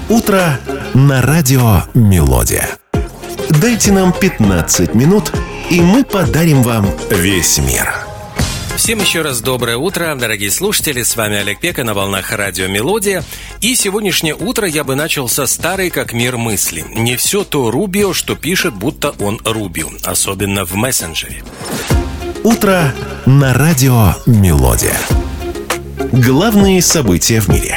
Утро на радио «Мелодия». Дайте нам 15 минут, и мы подарим вам весь мир. Всем еще раз доброе утро, дорогие слушатели. С вами Олег Пека на волнах радио «Мелодия». И сегодняшнее утро я бы начал со старой как мир мысли. Не все то Рубио, что пишет, будто он Рубио, особенно в мессенджере. Утро на радио «Мелодия». Главные события в мире.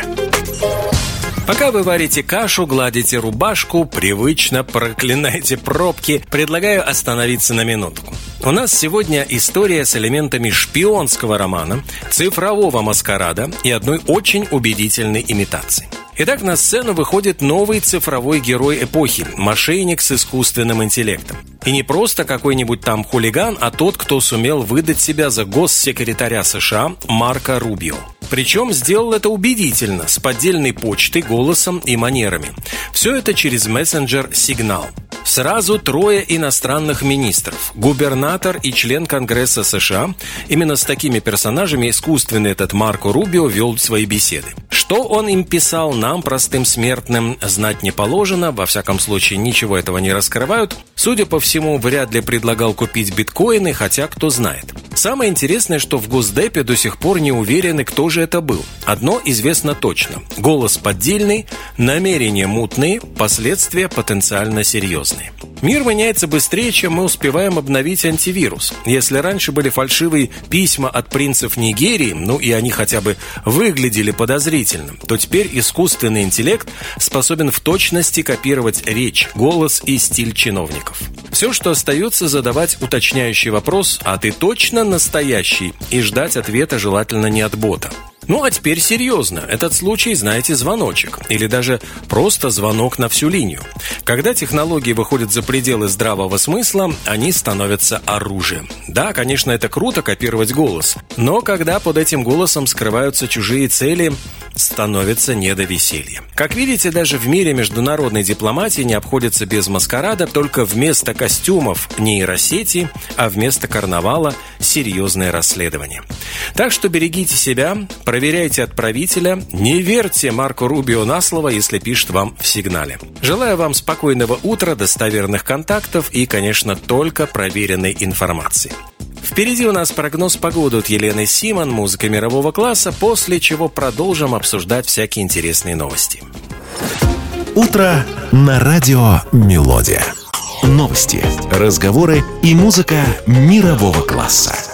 Пока вы варите кашу, гладите рубашку, привычно проклинаете пробки, предлагаю остановиться на минутку. У нас сегодня история с элементами шпионского романа, цифрового маскарада и одной очень убедительной имитации. Итак, на сцену выходит новый цифровой герой эпохи – мошенник с искусственным интеллектом. И не просто какой-нибудь там хулиган, а тот, кто сумел выдать себя за госсекретаря США Марко Рубио. Причем сделал это убедительно, с поддельной почтой, голосом и манерами. Все это через мессенджер «Сигнал». Сразу трое иностранных министров, губернатор и член Конгресса США. Именно с такими персонажами искусственный этот Марко Рубио вел свои беседы. Что он им писал, нам, простым смертным, знать не положено. Во всяком случае, ничего этого не раскрывают. Судя по всему, вряд ли предлагал купить биткоины, хотя кто знает. Самое интересное, что в Госдепе до сих пор не уверены, кто же это был. Одно известно точно. Голос поддельный, намерения мутные, последствия потенциально серьезные. Мир меняется быстрее, чем мы успеваем обновить антивирус. Если раньше были фальшивые письма от принцев Нигерии, и они хотя бы выглядели подозрительно, то теперь искусственный интеллект способен в точности копировать речь, голос и стиль чиновников. Все, что остается, задавать уточняющий вопрос «А ты точно настоящий?» и ждать ответа желательно не от бота. А теперь серьезно. Этот случай, знаете, звоночек. Или даже просто звонок на всю линию. Когда технологии выходят за пределы здравого смысла, они становятся оружием. Да, конечно, это круто копировать голос. Но когда под этим голосом скрываются чужие цели, становится не до веселья. Как видите, даже в мире международной дипломатии не обходится без маскарада, только вместо костюмов нейросети, а вместо карнавала серьезное расследование. Так что берегите себя, проверяйте отправителя, не верьте Марко Рубио на слово, если пишет вам в сигнале. Желаю вам спокойного утра, достоверных контактов и, конечно, только проверенной информации. Впереди у нас прогноз погоды от Елены Симон, музыка мирового класса, после чего продолжим обсуждать всякие интересные новости. Утро на радио «Мелодия». Новости, разговоры и музыка мирового класса.